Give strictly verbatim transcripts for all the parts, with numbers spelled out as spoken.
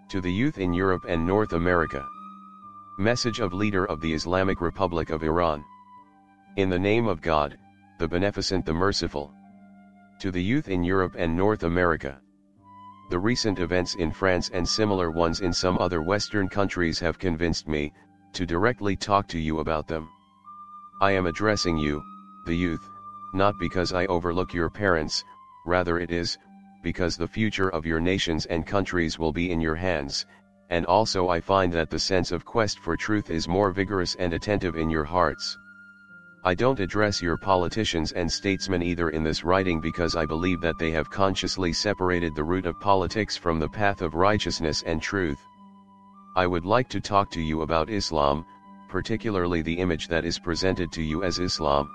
To the youth in Europe and North America. Message of Leader of the Islamic Republic of Iran. In the name of God, the Beneficent, the Merciful. To the youth in Europe and North America. The recent events in France and similar ones in some other Western countries have convinced me to directly talk to you about them. I am addressing you, the youth, not because I overlook your parents, rather it is because the future of your nations and countries will be in your hands, and also I find that the sense of quest for truth is more vigorous and attentive in your hearts. I don't address your politicians and statesmen either in this writing because I believe that they have consciously separated the root of politics from the path of righteousness and truth. I would like to talk to you about Islam, particularly the image that is presented to you as Islam.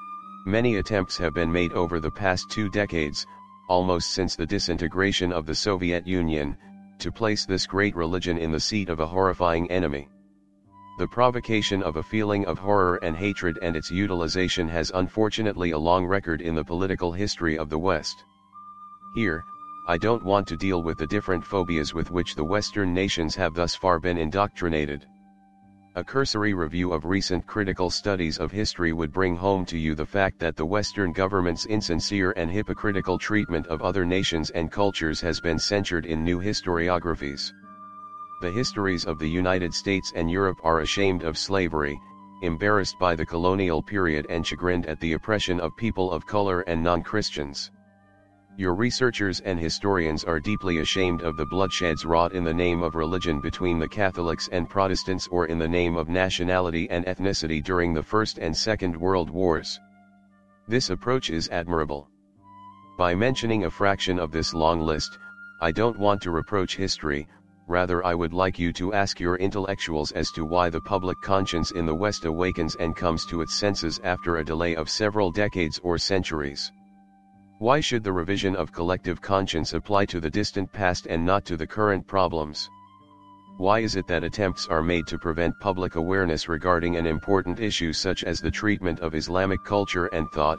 Many attempts have been made over the past two decades, almost since the disintegration of the Soviet Union, to place this great religion in the seat of a horrifying enemy. The provocation of a feeling of horror and hatred and its utilization has unfortunately a long record in the political history of the West. Here, I don't want to deal with the different phobias with which the Western nations have thus far been indoctrinated. A cursory review of recent critical studies of history would bring home to you the fact that the Western government's insincere and hypocritical treatment of other nations and cultures has been censured in new historiographies. The histories of the United States and Europe are ashamed of slavery, embarrassed by the colonial period and chagrined at the oppression of people of color and non-Christians. Your researchers and historians are deeply ashamed of the bloodsheds wrought in the name of religion between the Catholics and Protestants or in the name of nationality and ethnicity during the First and Second World Wars. This approach is admirable. By mentioning a fraction of this long list, I don't want to reproach history, rather I would like you to ask your intellectuals as to why the public conscience in the West awakens and comes to its senses after a delay of several decades or centuries. Why should the revision of collective conscience apply to the distant past and not to the current problems? Why is it that attempts are made to prevent public awareness regarding an important issue such as the treatment of Islamic culture and thought?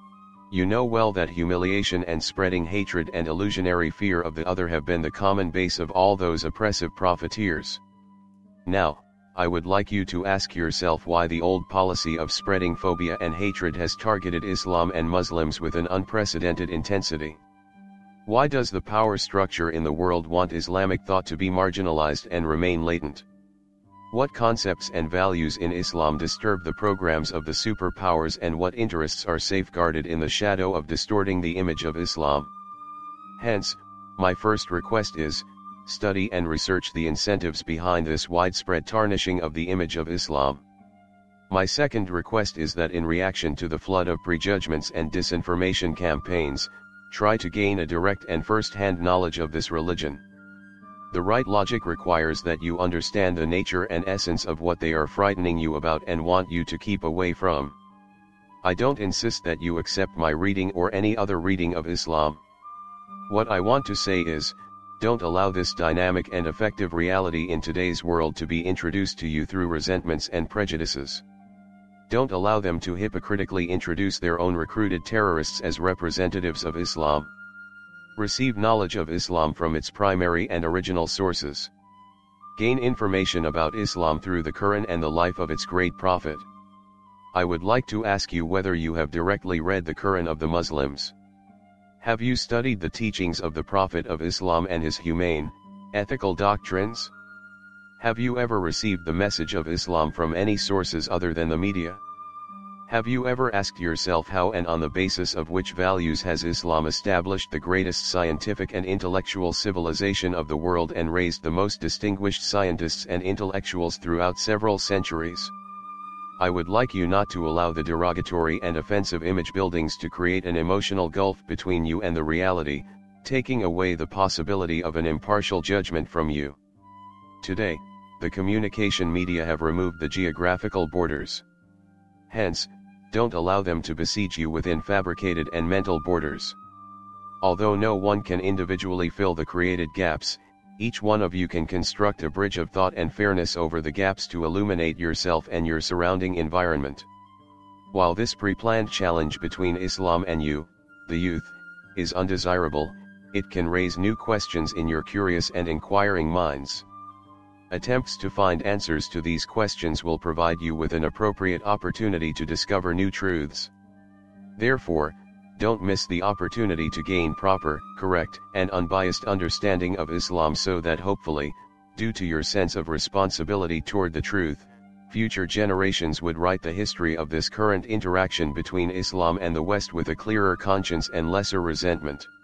You know well that humiliation and spreading hatred and illusionary fear of the other have been the common base of all those oppressive profiteers. Now, I would like you to ask yourself why the old policy of spreading phobia and hatred has targeted Islam and Muslims with an unprecedented intensity. Why does the power structure in the world want Islamic thought to be marginalized and remain latent? What concepts and values in Islam disturb the programs of the superpowers and what interests are safeguarded in the shadow of distorting the image of Islam? Hence, my first request is, study and research the incentives behind this widespread tarnishing of the image of Islam. My second request is that in reaction to the flood of prejudgments and disinformation campaigns, try to gain a direct and first-hand knowledge of this religion. The right logic requires that you understand the nature and essence of what they are frightening you about and want you to keep away from. I don't insist that you accept my reading or any other reading of Islam. What I want to say is, don't allow this dynamic and effective reality in today's world to be introduced to you through resentments and prejudices. Don't allow them to hypocritically introduce their own recruited terrorists as representatives of Islam. Receive knowledge of Islam from its primary and original sources. Gain information about Islam through the Quran and the life of its great prophet. I would like to ask you whether you have directly read the Quran of the Muslims. Have you studied the teachings of the Prophet of Islam and his humane, ethical doctrines? Have you ever received the message of Islam from any sources other than the media? Have you ever asked yourself how and on the basis of which values has Islam established the greatest scientific and intellectual civilization of the world and raised the most distinguished scientists and intellectuals throughout several centuries? I would like you not to allow the derogatory and offensive image buildings to create an emotional gulf between you and the reality, taking away the possibility of an impartial judgment from you. Today, the communication media have removed the geographical borders. Hence, don't allow them to besiege you within fabricated and mental borders. Although no one can individually fill the created gaps, each one of you can construct a bridge of thought and fairness over the gaps to illuminate yourself and your surrounding environment. While this pre-planned challenge between Islam and you, the youth, is undesirable, it can raise new questions in your curious and inquiring minds. Attempts to find answers to these questions will provide you with an appropriate opportunity to discover new truths. Therefore, don't miss the opportunity to gain proper, correct, and unbiased understanding of Islam, so that hopefully, due to your sense of responsibility toward the truth, future generations would write the history of this current interaction between Islam and the West with a clearer conscience and lesser resentment.